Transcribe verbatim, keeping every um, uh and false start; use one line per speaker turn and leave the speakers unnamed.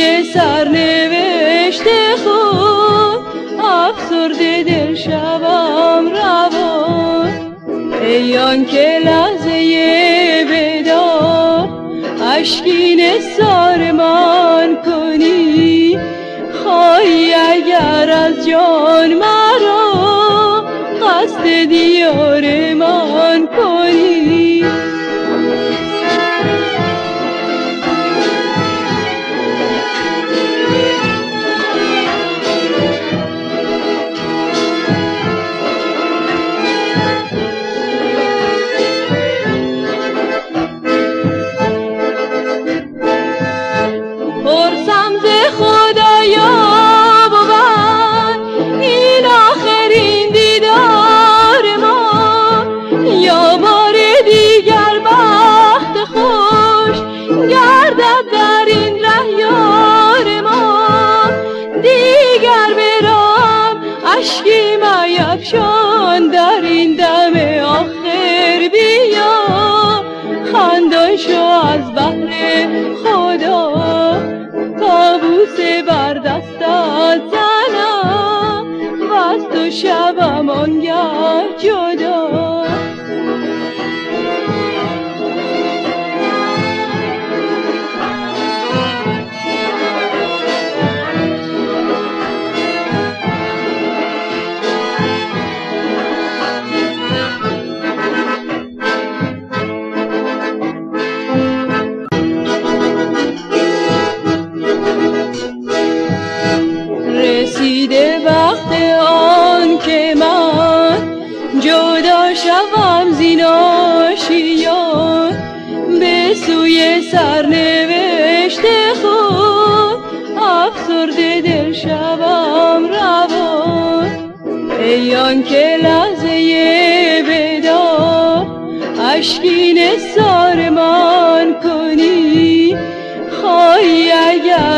سوی سرنوشت خود افسرده دل شوم روان. ای آن که لحظه وداع اشکی نثار من کنی، خواهی اگر از جان مرا قصد دیار من کنی. پرسم ز خدایا بود این آخرین دیدار ما، یا بار دیگر بخت خوش گردد در این ره یار ما. دیگر برام اشکی میفشان در این دم آخر، بیا خندان شو از بهر خدا، طاووس بر دستت زنم و از تو شوم آنگه جدا. رسیده وقت آن که من جدا شوم زین آشیان، به سوی سرنوشت خود افسرده دل شوم روان. ای آن که لحظه وداع اشکی نثار من کنی، خواهی اگر